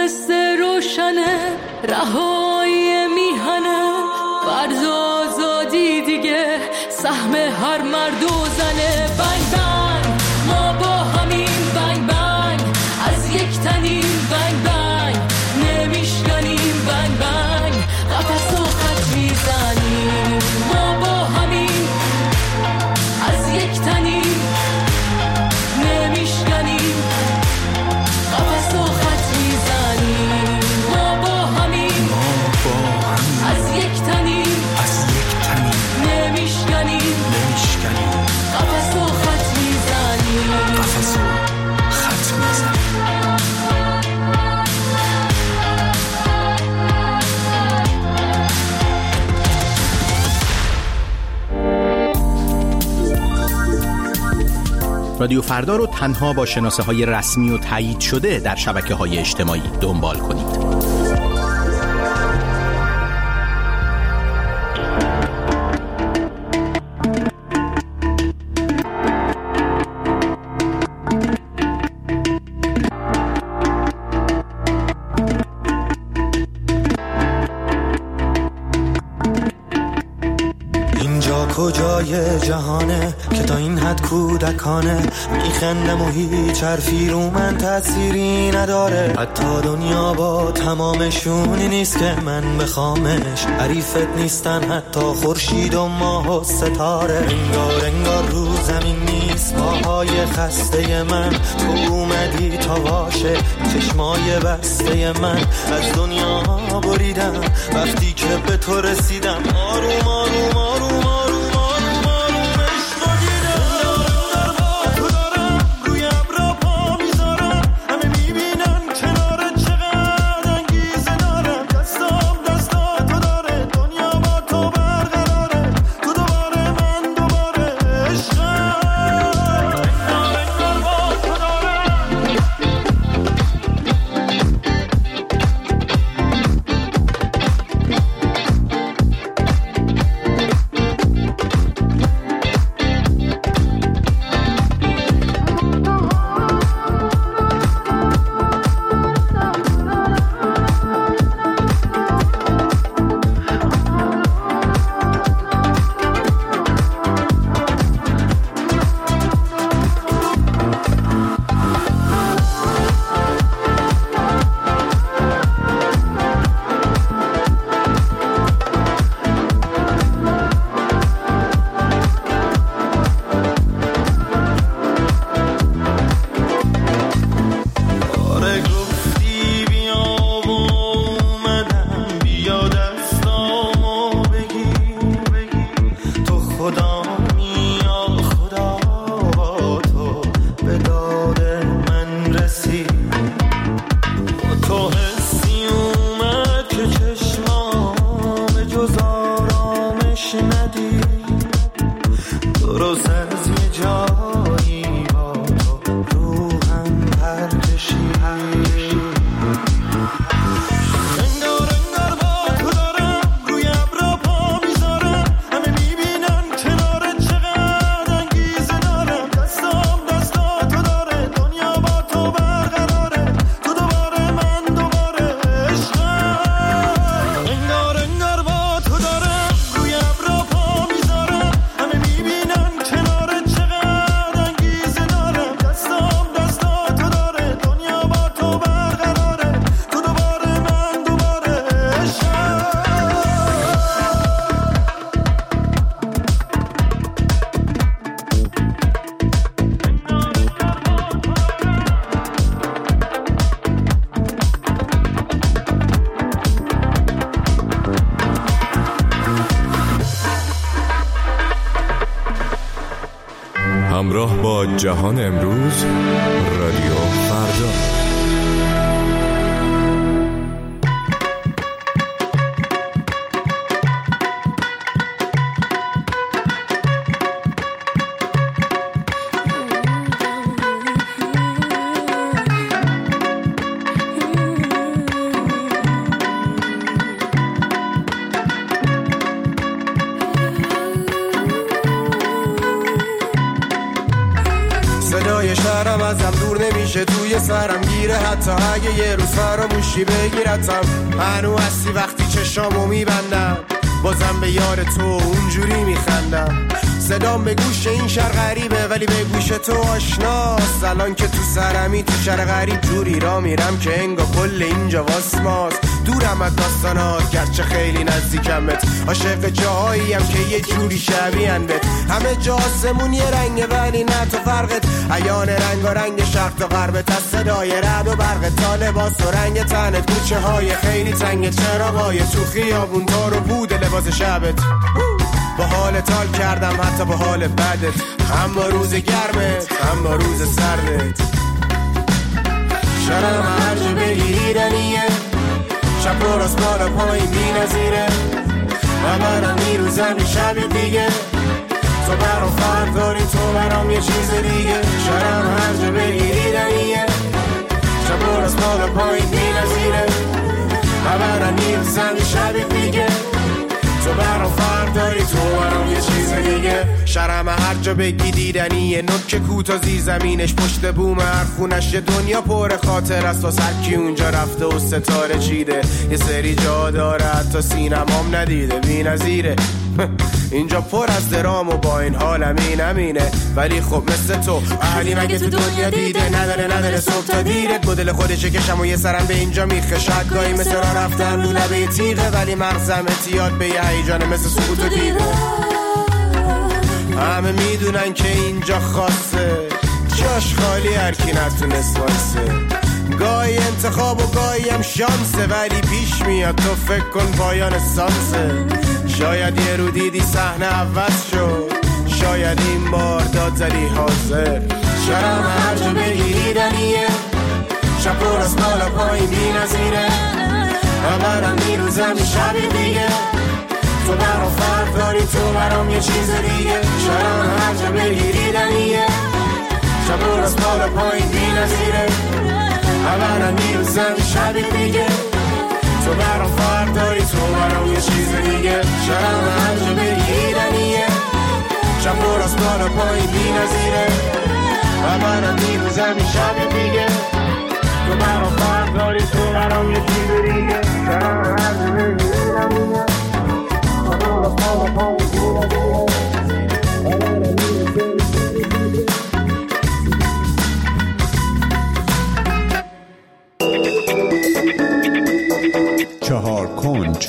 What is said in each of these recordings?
قصه روشنه، رهایی میهنه، فرض آزادی دیگه سهم هر مرد و زنه. بنگ بنگ ما با همین، بنگ بنگ از یک تنیم، بنگ بنگ نمیشکنیم، بنگ بنگ قفس و خط میزنیم. ما با همین از یک تنیم، نمیشکنیم، قفس و خط میزنیم. ما با همین از یک تنیم، نمیشکنیم، قفس و خط میزنیم. قفس و خط میزنیم. رادیو فردا رو تنها با شناسه‌های رسمی و تایید شده در شبکه‌های اجتماعی دنبال کنید. کجای جهانه که تا این حد کودکانه میخندم و هیچ حرفی رو من تأثیری نداره. حتی دنیا با تمامشونی نیست که من بخوامش، حریفت نیستن حتی خورشید و ماه و ستاره. انگار انگار رو زمین نیست پاهای خسته من، تو اومدی تا واشه چشمای بسته من. از دنیا بریدم وقتی که به تو رسیدم، آروم آروم آروم آروم همراه با جهان امروز، رادیو فردا. صدای شهرم ازم دور نمیشه، توی سرم گیره، حتی اگه یه روز فراموشی بگیرتم. هنو هستی وقتی چشامو میبندم، بازم به یار تو اونجوری میخندم. صدام به گوش این شهر غریبه ولی به گوش تو آشناست. الان که تو سرمی تو شهر غریب جوری را میرم که انگار کل اینجا واسماست. دورم از داستانات گرچه خیلی نزدیکمت، عاشق جاهاییم که یه جوری شبیهن بهت. همه جا آسمون یه رنگه ولی نه تو فرقت، عیان رنگ شرق تا غربت، از صدای رعد و برق تا لباس و رنگ تنت. کوچه های خیلی تنگ، چراغای تو خیابون تا رو بود لباس شبت. با حال تال کردم حتی با حال بدت، هم با روز گرمت هم با روز سردت. شرم هر جا بگیریدنیه، شب و راست بالا پایین بی نظیره. من برام میروزم یه شب دیگه، تو برام فرق داری، تو برام یه چیز دیگه. شرم هر جا بگیریدنیه، شب و راست بالا پایین بی نظیره. من برام میروزم یه شب دیگه، تو برام فرق داری، تو برام یه چیز دیگه. شرم هر جا بگی دیدنیه، نوک کوتا زیر زمینش پشت بوم هر خونش. یه دنیا پر خاطر است و سر کی اونجا رفته و ستاره چیده. یه سری جا داره حتی سینمام ندیده، بی نظیره. اینجا پر از درام و با این حالم اینمینه، ولی خب مثل تو اهلی مگه تو دنیا دیده. نداره صبح تا دیره، مدل خودشه کشم و یه سرم به اینجا میخه. شدگاهی مثل را رفتن رو لبه تیغه، ولی مغزم اتیاد به یه هیجانه مثل سکوت و دیده. همه میدونن که اینجا خاصه، جاش خالی هر کی نتونست واسه. گاهی انتخاب و گاهی هم شانسه، ولی پیش میاد تو فکر کن پایان سانسه. شاید یه رو دیدی صحنه عوض شد، شاید این بار داد زدی حاضر. شرم هر جا بگیریدنیه، شب و راست بالا پایین بی نظیره. من برام میروزم یه شب دیگه، تو برام فرق داری، تو برام یه چیز دیگه. شرم هر جا بگیریدنیه، شب و راست بالا پایین بی نظیره. من برام میروزم یه شب دیگه، تو برام فرق داری، تو برام یه چیز دیگه. شرم هر جا بگیریدنیه، شب و راست بالا پایین بی نظیره. من برام میروزم یه شب دیگه، تو برام فرق داری، تو برام یه چیز دیگه. شرم هر جا بگیریدنیه، شب و راست بالا پایین بی نظیره. چهار کنج.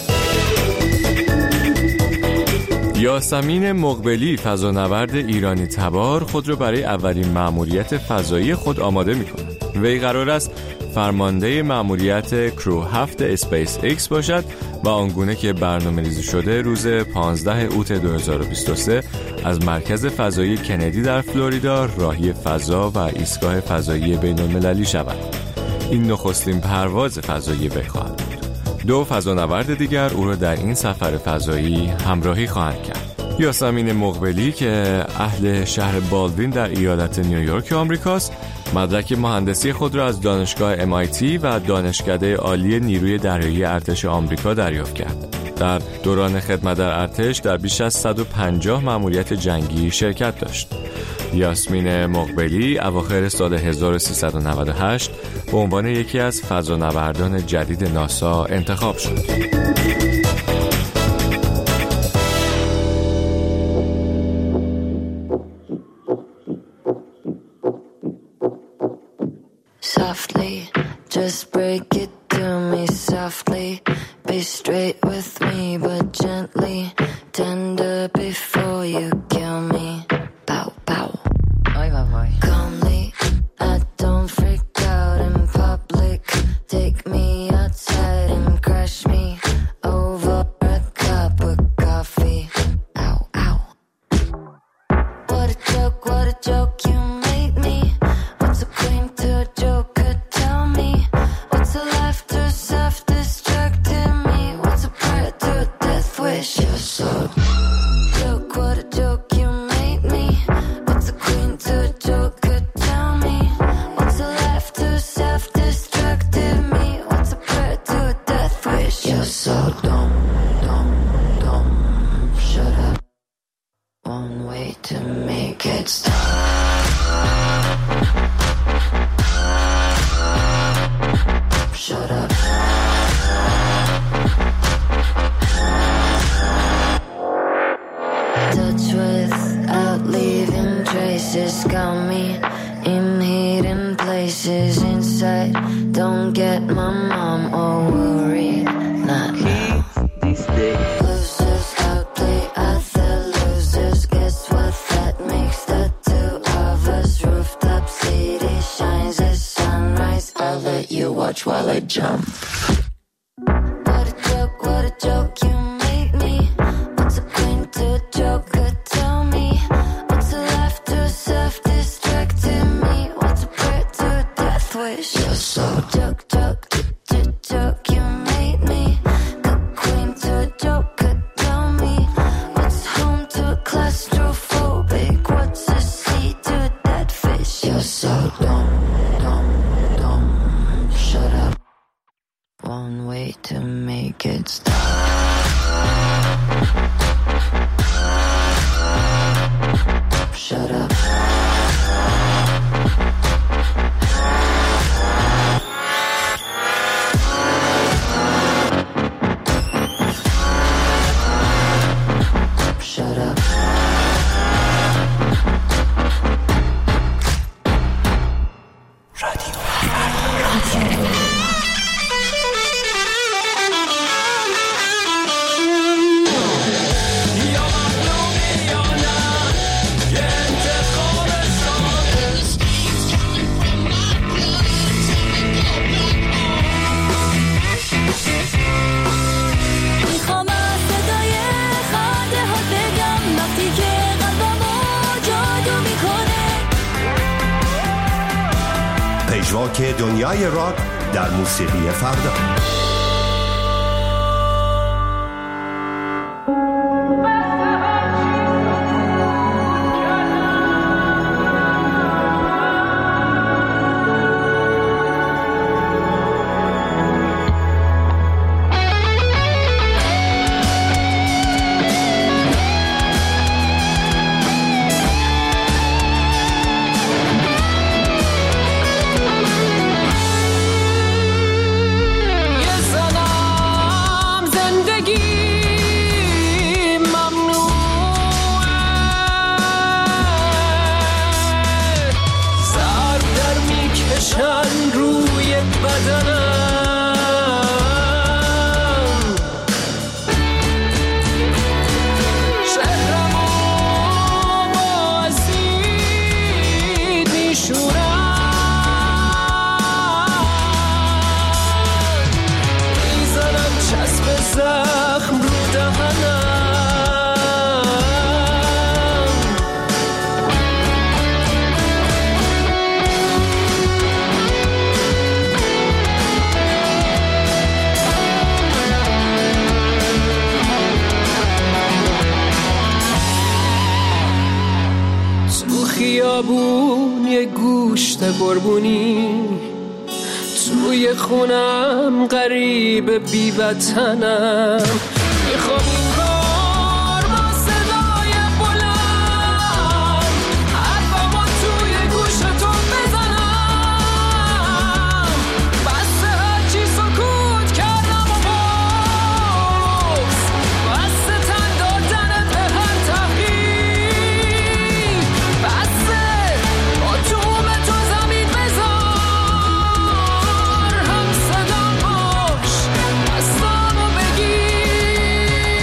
یاسمین مقبلی، فضانورد ایرانی تبار، خود را برای اولین مأموریت فضایی خود آماده می‌کند. وی قرار است فرمانده مأموریت کرو 7 اسپیس ایکس باشد و آنگونه که برنامه‌ریزی شده روز 15 اوت 2023 از مرکز فضایی کندی در فلوریدا راهی فضا و ایستگاه فضایی بین‌المللی شود. این نخستین پرواز فضایی وی خواهد بود. 2 فضانورد دیگر او را در این سفر فضایی همراهی خواهند کرد. یاسمین مقبلی که اهل شهر بالدوین در ایالت نیویورک آمریکاست، مدرک مهندسی خود را از دانشگاه MIT و دانشکده عالی نیروی دریایی ارتش آمریکا دریافت کرد. در دوران خدمت در ارتش در بیش از 150 مأموریت جنگی شرکت داشت. یاسمین مقبلی اواخر سال 1398 به عنوان یکی از فضانوردان جدید ناسا انتخاب شد. Softly, just break it to me softly. Be straight with me, but gently. Tender before you kill me. Bow, bow. Calmly, I don't freak out in public. Take me outside and crash me over a cup of coffee. Ow, ow. What a joke you made me. What's a claim to a joker? Tell me. What's a life to self-destructing me? What's a prayer to a death wish? You're so joke, what a joke you made places inside. Don't get my mom all worried. Not now. Losers outplay other losers. Guess what that makes the two of us? Rooftop city shines as sunrise. I'll let you watch while I jump. What a joke you made me. What's a point to a joke? Tell me. What's a laugh to a self-distracting me? What's a prayer to a death wish? You're so joke, you made me. Good queen to a joke, tell me. What's home to a claustrophobic? What's a sea to a dead fish? You're so dumb. Shut up. One way to make it stop. Shut up. Shut up. پژواک دنیای راک در موسیقی فردا. خیابون یه گوشت قربونی، توی خونم غریب بی وطنم، میخوام کار با صدای بلند حرفمو توی گوشتون بزنم، بس هرچی سکوت کردم و باز بس تن دادن به هر تحقیق، بس با توم تو زمین بزار هم صدام باش دستامو بگیر.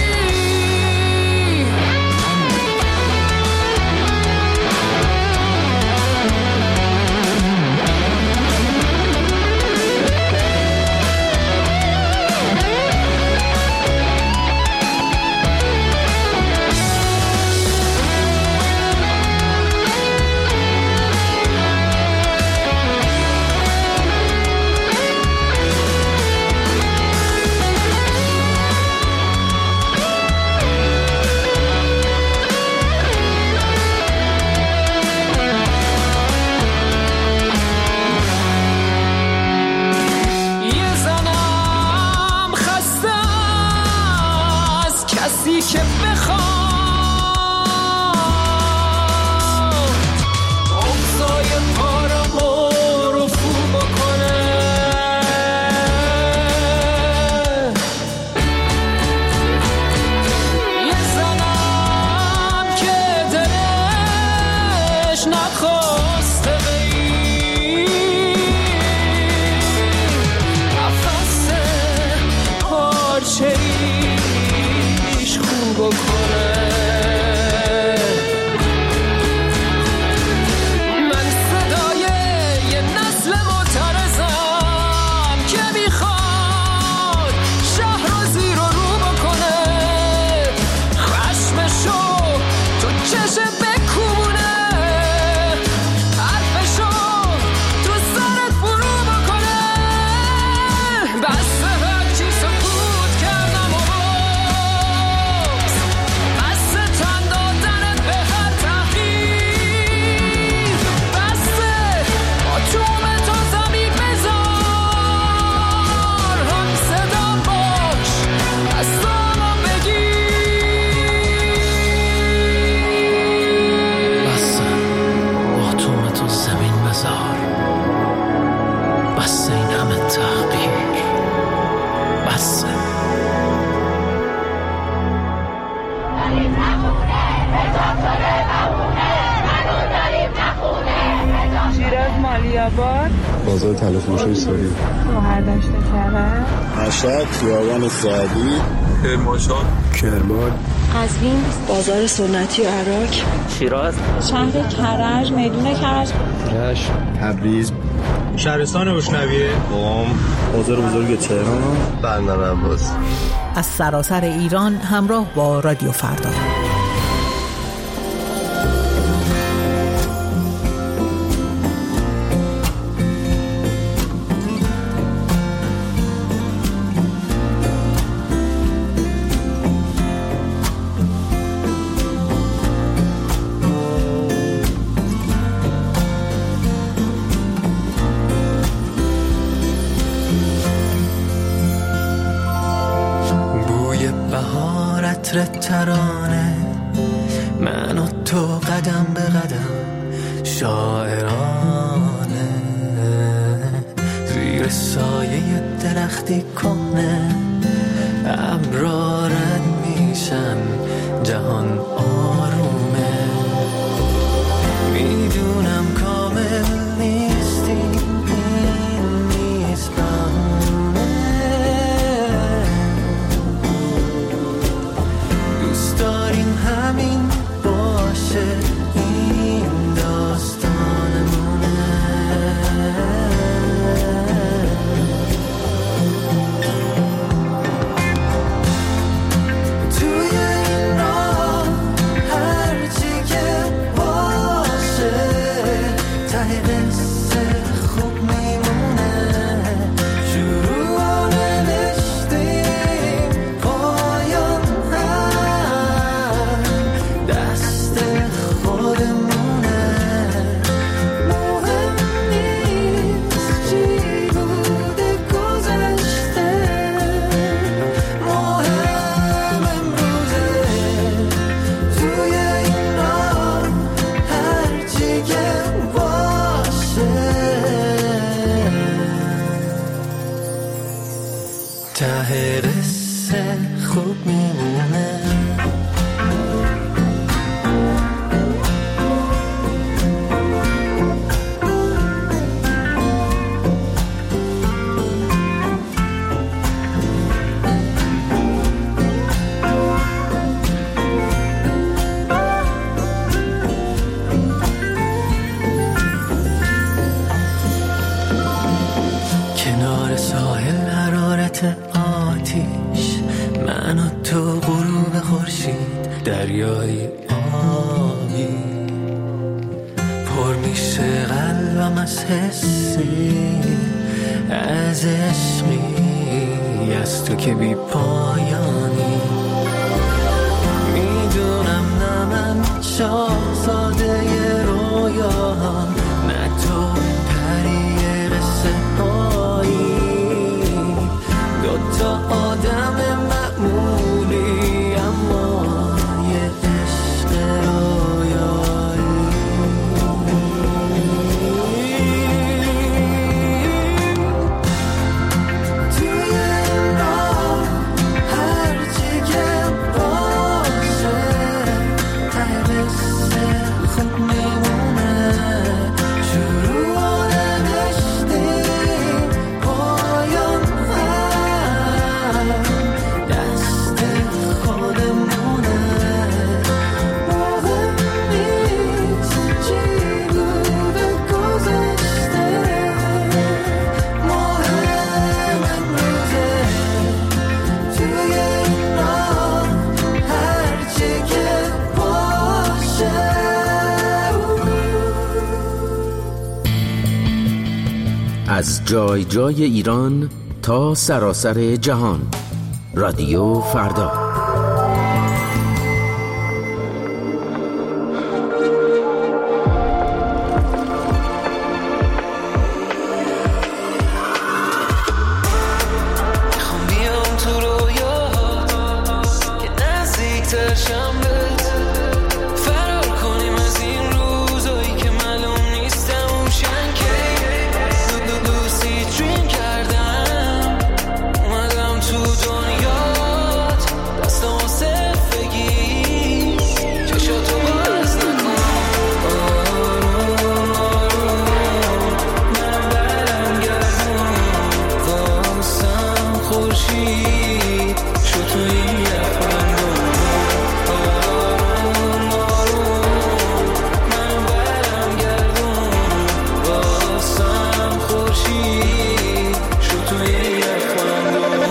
بس این همه تحقیر، بس شیراز مالی‌آباد، بازار تلفروشی ساری، شهردشت کرج، مشهد خیابان سعدی، کرمانشاه، کرمان، قزوین، بازار سنتی عراق، شیراز، شهر کرج، میدون کرج، رشت، تبریز، شهرستان روشنویه، قم، بازار بزرگ تهران، بندر عباس. از سراسر ایران همراه با رادیو فردا. ترانه من و تو قدم به قدم شاعرانه زیر سایه درختی کنه ابرا رد میشن جهان آرومه میدونم کامل نیستی این نیست داریم همین باشه این داستانمونه توی این راه هرچی که باشه ته قصه خوب میمونه شروع نوشتیم پایان دست خودمونه مهم نیست چی بوده گذشته مهم امروزه توی این راه هرچی که باشه ته قصه خوب میمونه کنار ساحل حرارت آتیش من و تو غروب خورشید دریای آبی پر میشه قلبم از حسی از عشقی از تو که بی پایانی میدونم نه من شاهزاده رویاام نه تو پری قصه دوتا آدم معمولی اما یه عشق رویایی توی این راه هرچی که باشه ته قصه خوب میمونه شروع نوشتیم پایان دست خودمونه مهم نیست چی بوده گذشته مهم امروزه توی این راه هرچی که باشه از جای جای ایران تا سراسر جهان رادیو فردا میخوام بیام تو رویا که نزدیکتر شم بهت فرار کنیم از این روزایی که معلوم نیستم اوشن که دوستی خورشید شو توی یخبندون آروم آروم منو برم گردون واسم خورشید شو توی یخبندون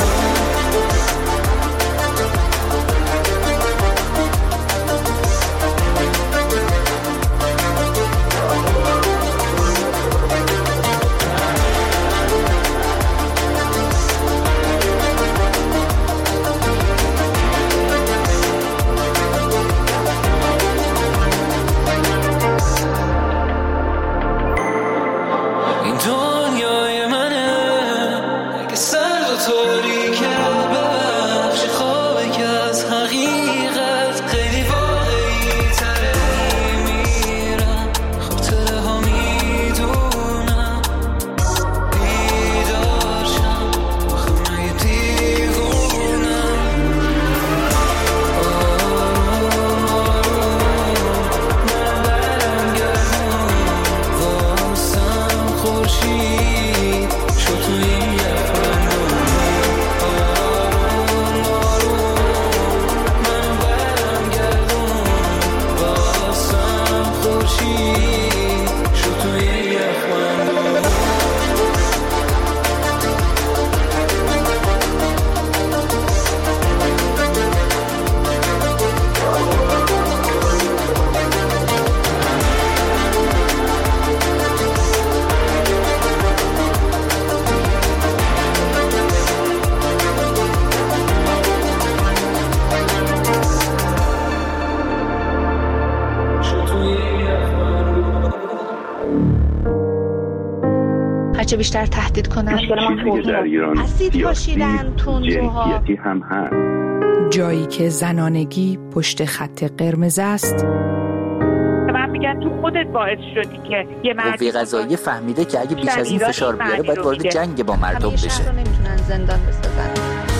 هرچه بیشتر تهدید کنن چیزی در ایران سیاسی جنسیتی هم هست. جایی که زنانگی پشت خط قرمز است. من میگن تو خودت باعث شدی که یه قوه قضاییه فهمیده که اگه بیش از این فشار بیاره باید وارد جنگ با مردم بشه. همیشه نمیتونن زندان بسازن.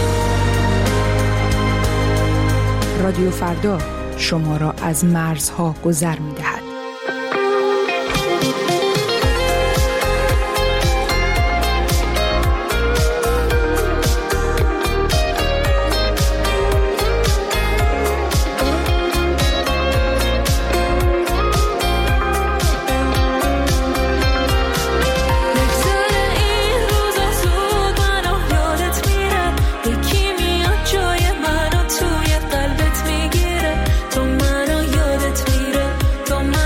رادیو فردا شما را از مرزها گذر می‌دهد. تو منو یادت میره تو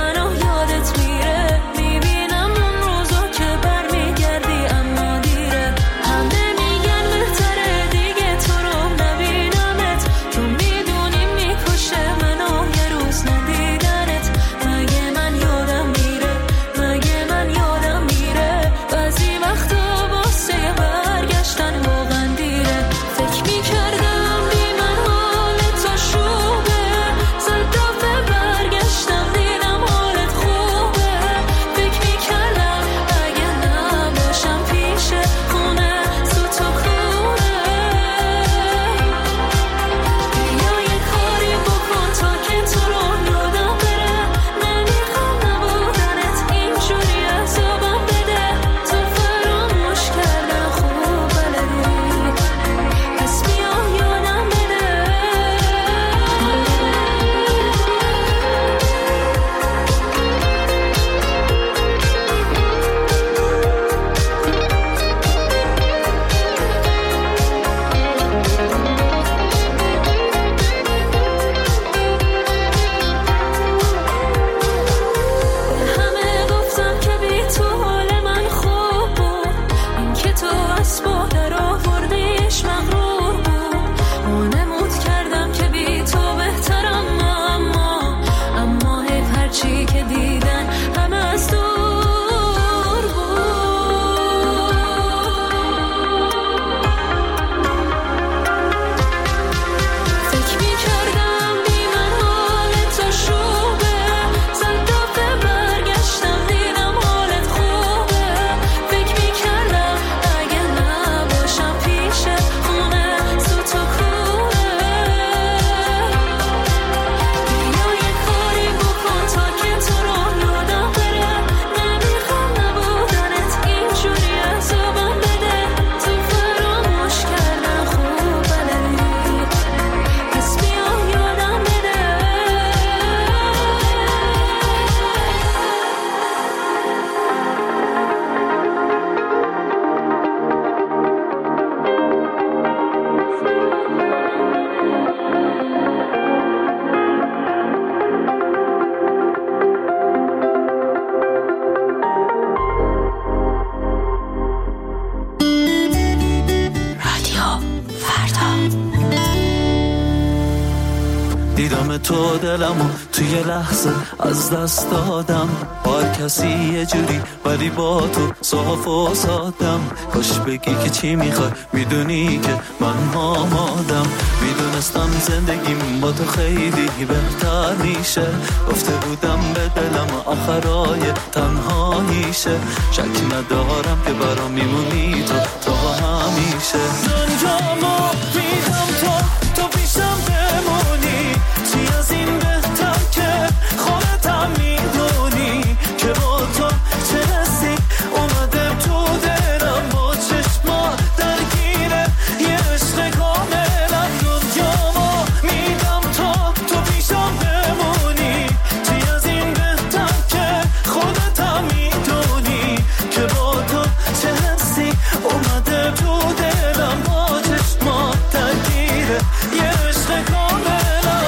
دیدم تو دلمو توی لحظه از دست دادم. با کسی یه جوری ولی با تو صاف و سادم. کاش بگی که چی میخوای، میدونی که من آمادم. میدونستم زندگیم با تو خیلی بهتر میشه. گفته بودم به دلم آخرای تنهاییشه. شکی ندارم که برام میمونی تو همیشه. دنیامو میدم تو پیشم بمونی. چی از این بهتر که خودتم میدونی که با تو چه حسی اومده تو دلم. با چشما درگیره یه عشق کاملا. دنیامو میدم تو پیشم بمونی. چی از این بهتر که خودتم میدونی که با تو چه حسی اومده تو دلم. با چشما درگیره یه عشق کاملا.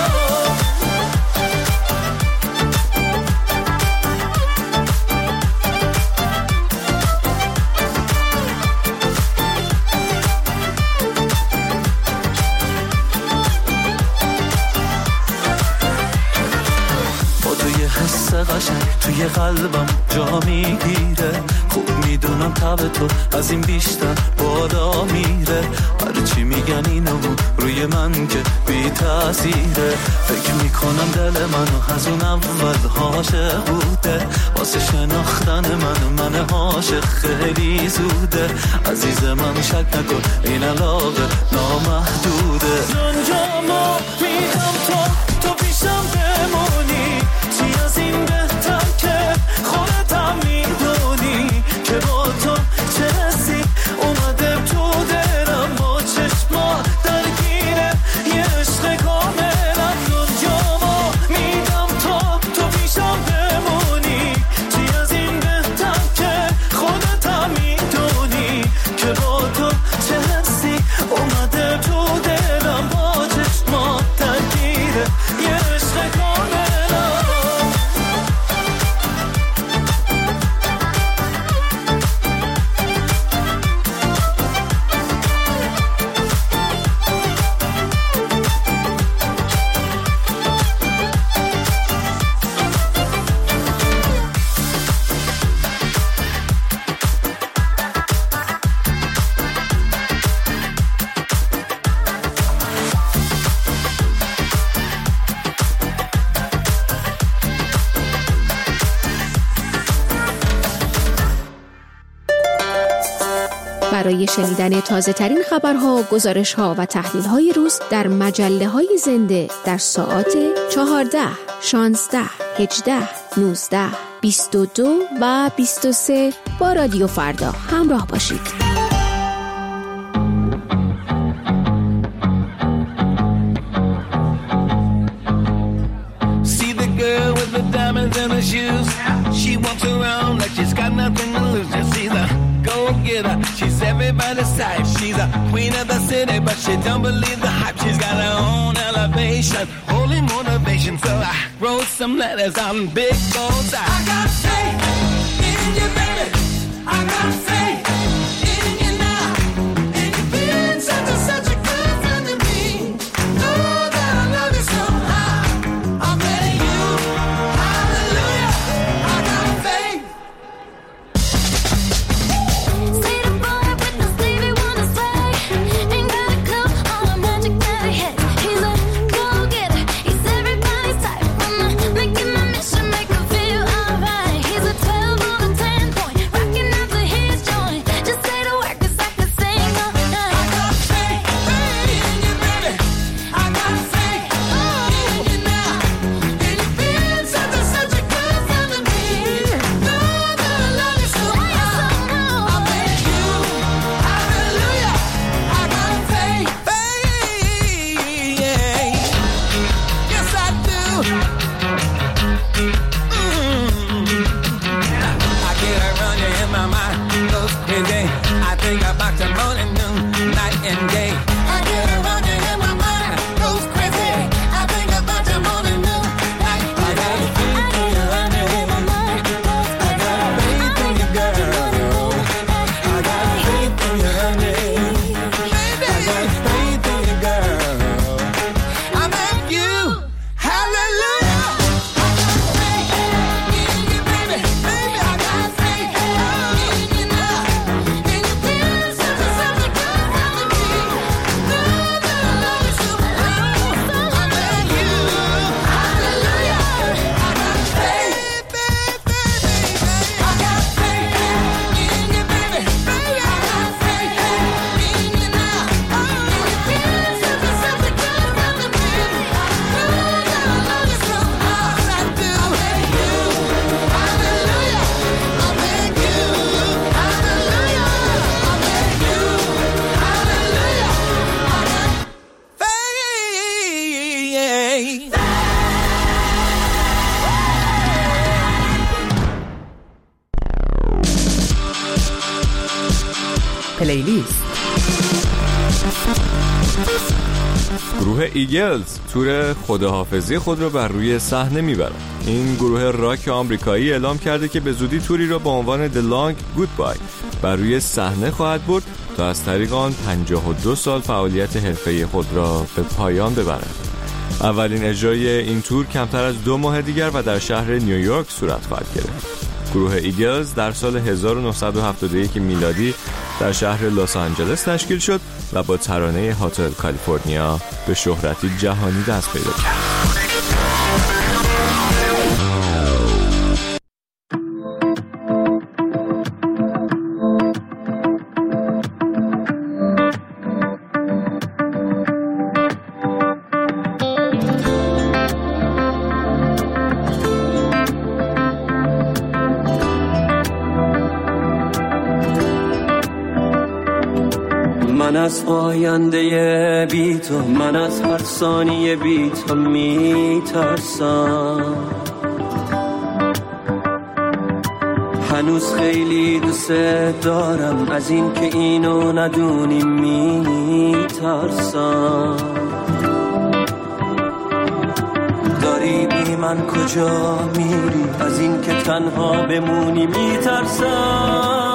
قشنگ توی قلبم جا میگیره. خوب میدونم تب تو از این بیشتر بالا میره. هر چی میگن اینو روی من که بی تاثیره. فکر میکنم دل منو از اون اول عاشق بوده. واسه شناختن من عاشق خیلی زوده. عزیز من شک نکن این علاقه نامحدوده. جانجامو میدم تو پیشم بمونی. چی از این بهتر که خودتم میدونی که با تو چه حسی اومده تو دلم. با چشما درگیره یه عشق کاملا. دنیامو میدم تو پیشم بمونی. چی از این بهتر که خودتم میدونی که با تو چه حسی اومده تو دلم. با چشما درگیره یه عشق کاملا. برای شنیدن تازه ترین خبرها، گزارش‌ها و تحلیل‌های روز در مجله‌های زنده در ساعات 14، 16، 18، 19، 22 و 23 با رادیو فردا همراه باشید. She walks around like she's got nothing to lose. Just see the go-getter. She's everybody's type. She's a queen of the city, but she don't believe the hype. She's got her own elevation, holy motivation. So I wrote some letters on big bullseye. I got faith in you, baby. I got faith in you now. And you've been such a good friend to me. Know that I love you so high. I'm letting you. Hallelujah. I got faith. See the boy with the sleeve, he wanna sway. Ain't got a clue all the magic that he has. He's a go-getter, he's everybody's type. Making my mission, make him feel alright. He's a 12 on a 10 point, rocking out to his joint. Just say the word 'cause I can sing all night. I got faith in you, baby. I got faith in you now. And you've been such a good friend to me. Know that I love you so much. I bet you, hallelujah. I got faith, yeah. Yes, I do. I get her running in my mind, goes crazy. I think about the morning, noon, night and day. I get her running in my mind, goes crazy. I think about the morning, noon, night and day. I got faith in you, running in my mind. I got faith in you, girl. I got faith in you, honey. I got faith in you, girl. I met you پلیلیست. گروه ایگلز تور خداحافظی خود را بر روی صحنه میبرند. این گروه راک آمریکایی اعلام کرده که به زودی توری را با عنوان The Long Goodbye بر روی صحنه خواهد برد تا از طریق آن 52 سال فعالیت حرفه‌ای خود را به پایان ببرد. اولین اجرای این تور کمتر از 2 ماه دیگر و در شهر نیویورک صورت خواهد گرفت. گروه ایگلز در سال 1971 میلادی در شهر لس آنجلس تشکیل شد و با ترانه هتل کالیفرنیا به شهرتی جهانی دست پیدا کرد. من از آینده بی تو، من از هر ثانیه بی تو میترسم. هنوز خیلی دوست دارم، از این که اینو ندونی میترسم. داری بی من کجا میری، از این که تنها بمونی میترسم.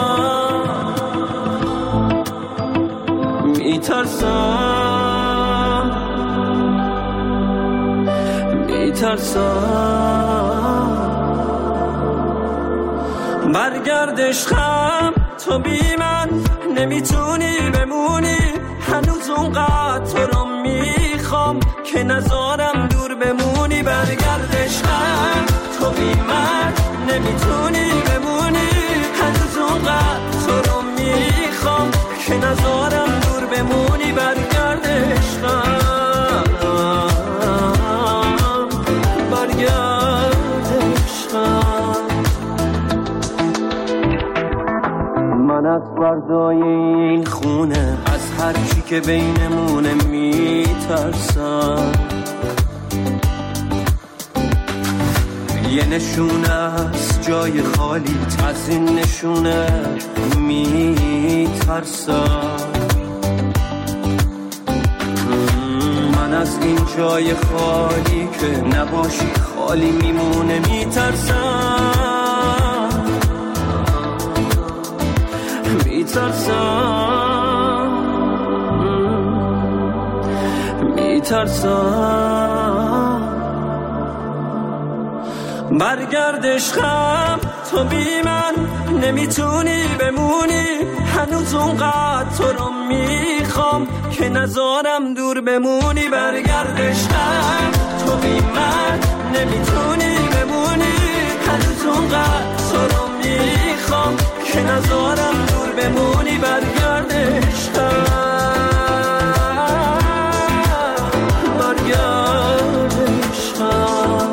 میترسم برگرد عشقم، تو بی من نمیتونی بمونی. هنوز اونقدر تو رو میخوام که نذارم دور بمونی. برگرد عشقم، تو بی من نمیتونی بمونی. هنوز اونقدر تو رو میخوام که نذارم دور بمونی. برگرد عشقم، برگرد عشقم. من از فردای این خونه، از هر چی که بینمونه میترسم. یه نشونه از جای خالی، از این نشونه میترسم. من از این جای خالی که نباشی خالی میمونه میترسم. میترسم برگرد عشقم، تو بی من نمیتونی بمونی. هنوز اونقدر تو رو میخوام که نذارم دور بمونی. برگرد عشقم، تو بی من نمیتونی بمونی. هنوز اونقدر تو رو میخوام که نذارم دور بمونی. برگرد عشقم، برگرد عشقم.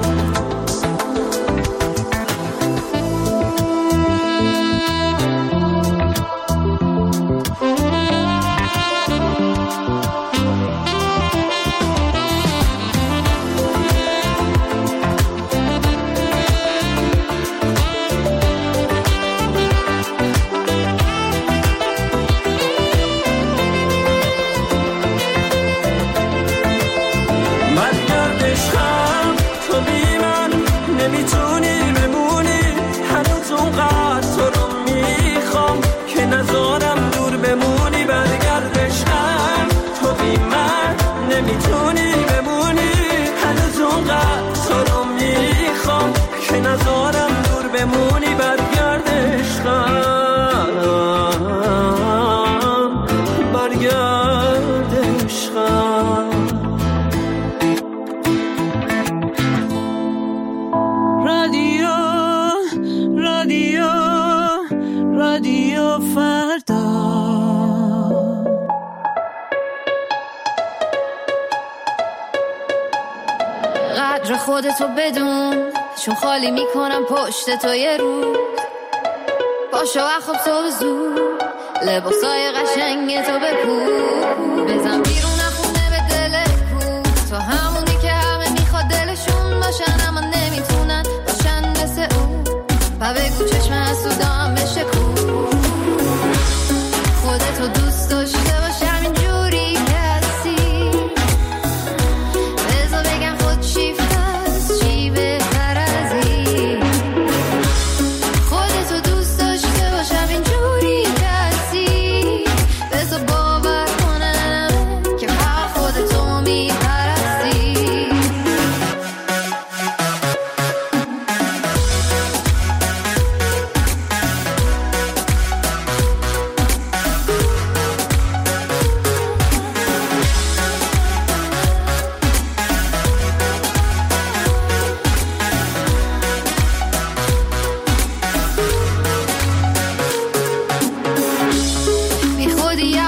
قدر خودتو بدون، چون خالی میکنم پشت تو یه روز. پاشو و خواب تو زود، لباسای قشنگ تو بپوش. بزن بیرون خونه به دل کو، تو همونی که همه میخواد دلشون باشن اما نمیتونن باشن مثل اون. و بگو چشم حسودام بشه کو.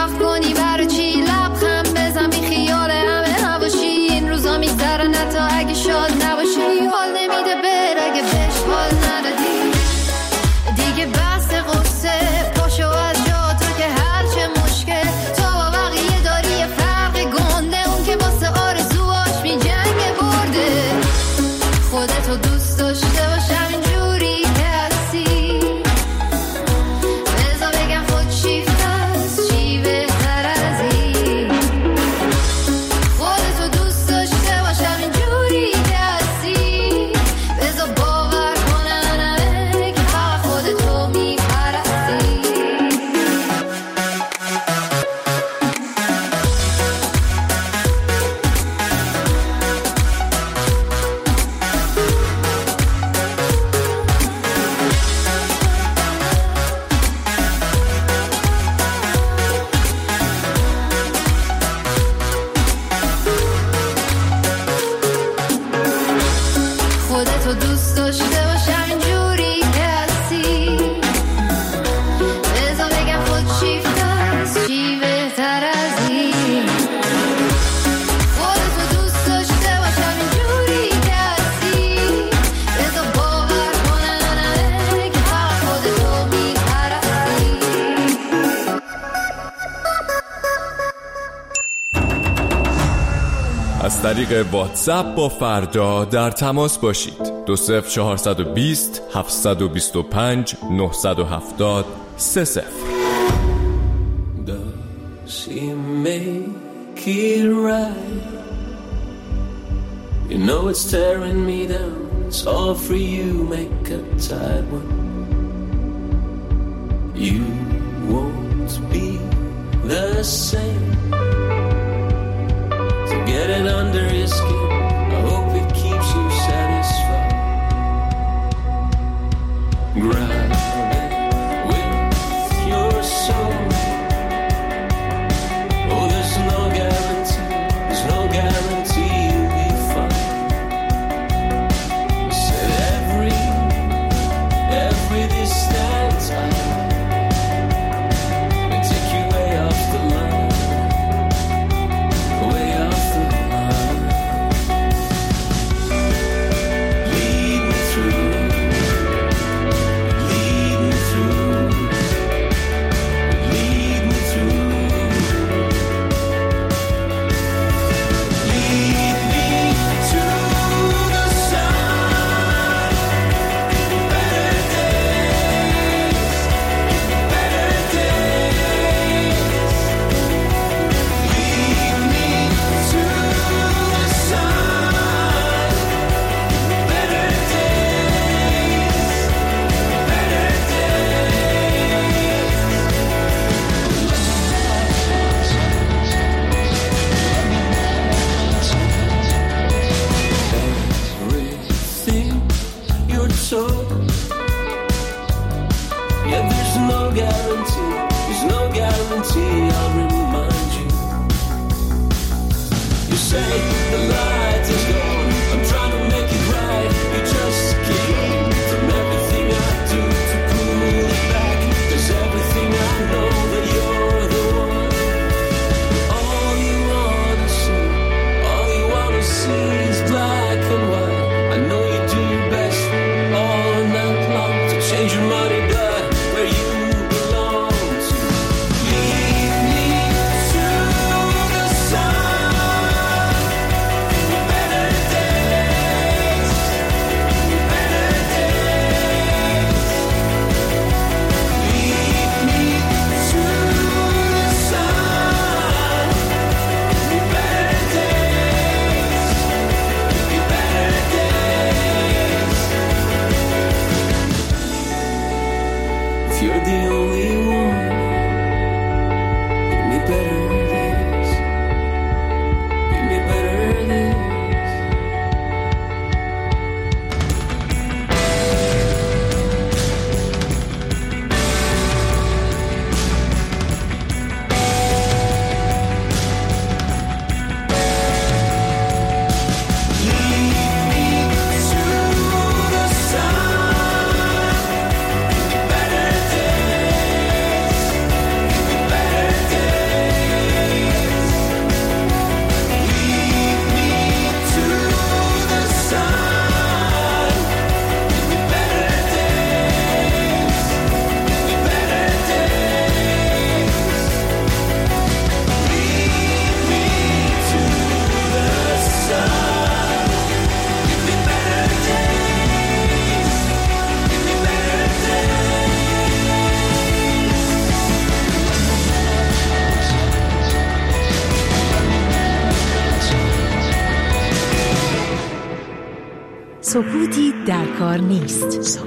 پیشرفت کنی برای چی لبخند بزن بی خیال همه نباشی این روزا میگذرن حتی اگه شاد نباشی حال نمیده بر اگه بهش حال ندادی دیگه بس قصه پاشو از جا تو که هرچه مشکل تو با بقیه داری یه فرق گنده اون که واسه آرزوهاش می جنگ برده خودتو دوست داشته باش همینجوری که هستی بذار بگم خود شیفت است چی بهتر از این خودتو دوست داشته باش همینجوری که هستی بذار باور کنن همه که فقط خودتو میپرستی خودتو دوست داشته باش همینجوری که هستی بذار بگم خود شیفت است چی بهتر از این خودتو دوست داشته باش همینجوری که هستی بذار باور کنن همه که فقط خودتو میپرستی از طریق واتساپ با فردا در تماس باشید. 20420 725 970 30. Does he make it right? You know it's tearing me down. It's all for you, make a tight one. You won't be the same. To get it under your skin, I hope it keeps you satisfied. Grab it with your soul. Oh, there's no guarantee you'll be fine. Said every distance may take you way off the line, way off the line. Lead me through. سکوتی در کار نیست.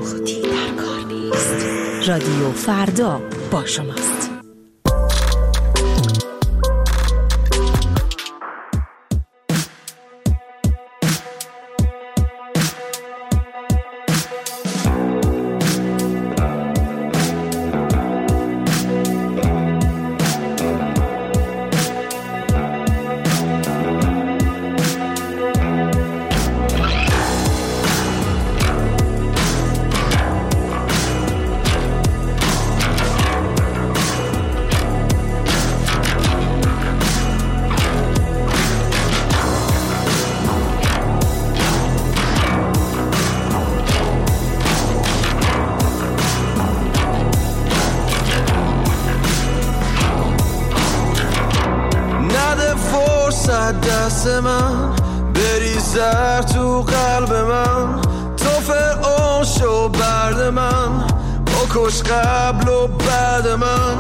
رادیو فردا با شماست. دست من بریزر تو قلب من، تو فرعون شو برد من، بکش قبل و بعد من،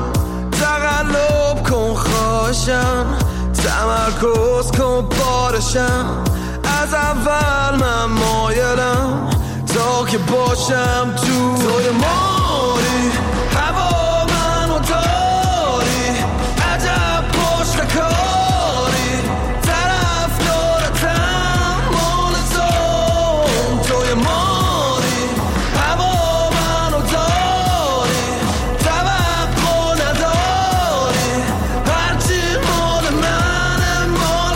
تقلب کن خواهشم، تمرکز کن بارشم، از اول من مایلم تا که باشم توی ماری، هوا منو داری، عجب پشت کاری، طرف دارتم مال توی ماری، هوا منو داری، توقع نداری، هرچی مال منه مال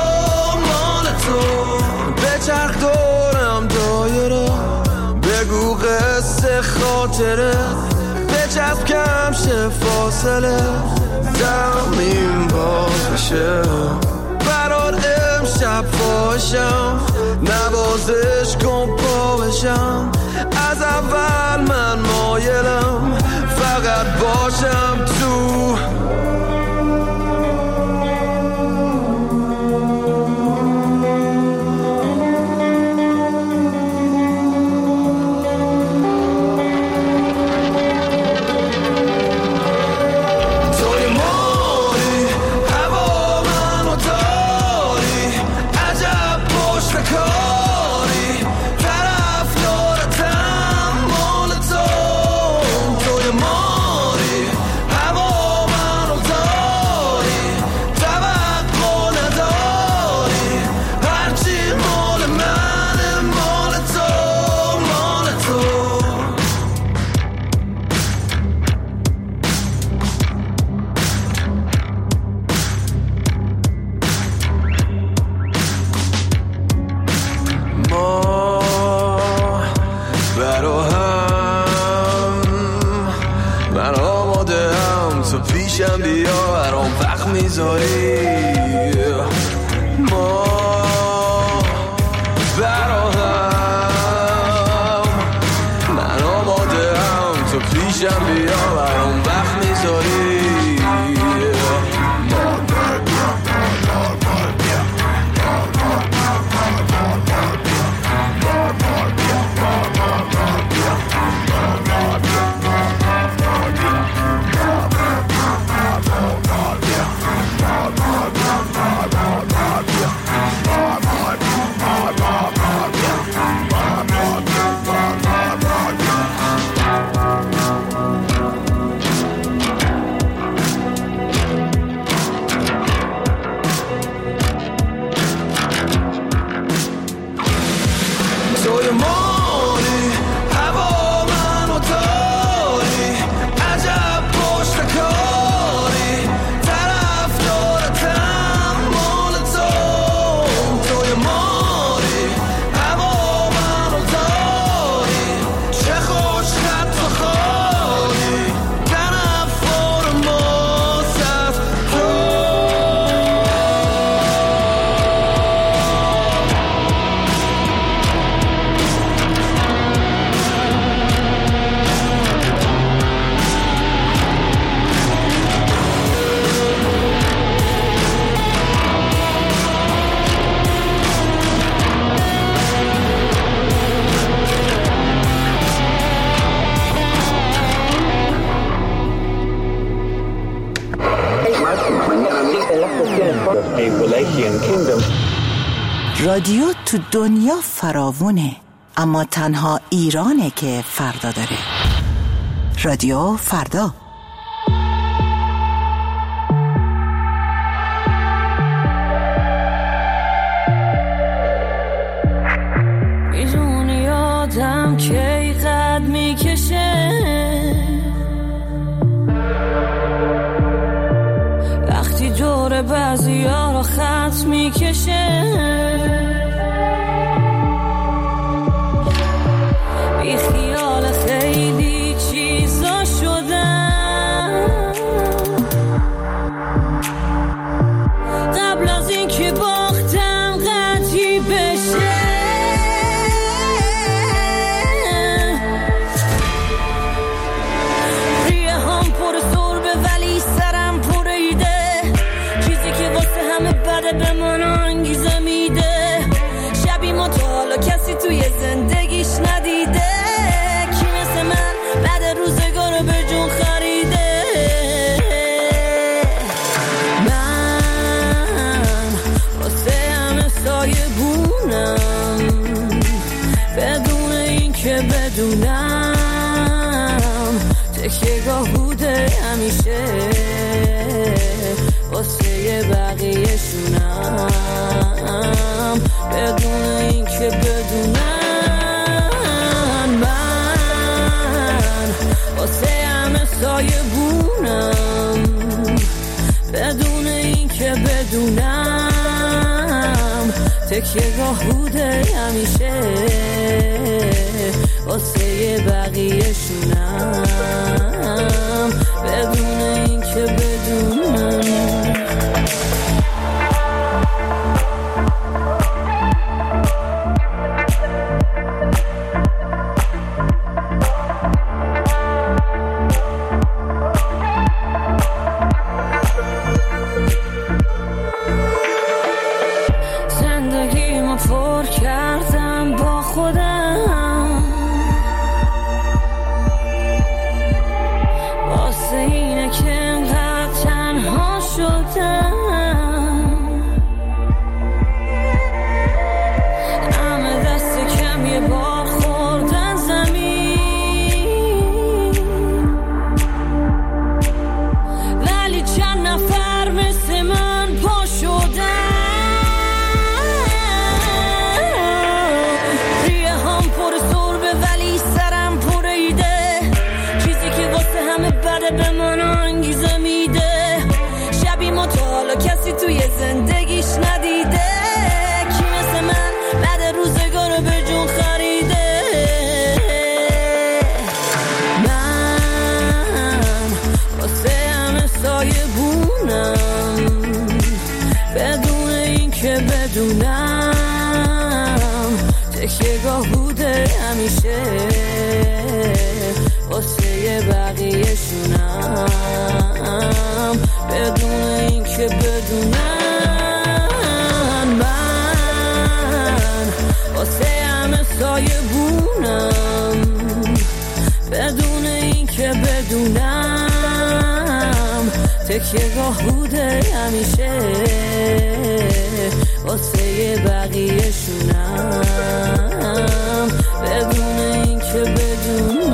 تو، بچرخ دورم دایره، بگو قصه خاطره، بچسب کم شه فاصله، زمین باز بشه برات امشب فاشم، نوازش کن پا بشم، از اول من مایلم فقط باشم تو. رادیو تو دنیا فراوونه. اما تنها ایرانه که فردا داره. رادیو فردا. میدونی آدم کی قد میکشه وقتی دور بعضی ها رو خط میکشه بی خیال خیلی چیزا شدم قبل از این که باختم قطعی بشه ریه هم پر سربه ولی سرم پر ایده چیزی که واسه همه بده به من انگیزه میده شبی ما تا حالا کسی توی زندگیش ندیده کی مثل من بعد روزگار رو به جون خریده من واسه همه سایه بونم بدون این که بدونم تکیه‌گاه بوده همیشه واسه بقیه شونم بدون این که بدونم من واسه همه سایه بونم بدون این که بدونم تکیه‌گاه بوده همیشه واسه بقیه شونم بدون این که بدونم زندگیمو پر کردم با خودم واسه اینه که انقدر تنها شدم همه دست کم یه بار خوردن زمین ولی چند نفر مثل من پا شدن ریه هم پر سربه ولی سرم پر ایده چیزی که واسه همه بده به من انگیزه میده شبی ما تا حالا کسی توی زندگیش ندیده کی مثل من بعد روزگار رو به جون خریده من واسه همه سایه بونم بدون این که بدونم تکیه‌گاه بوده همیشه واسه بقیه شونم بدون این که بدونم من واسه همه سایه بونم بدون این که بدونم تکیه‌گاه بوده همیشه واسه بقیه شونم بدون این که بدونم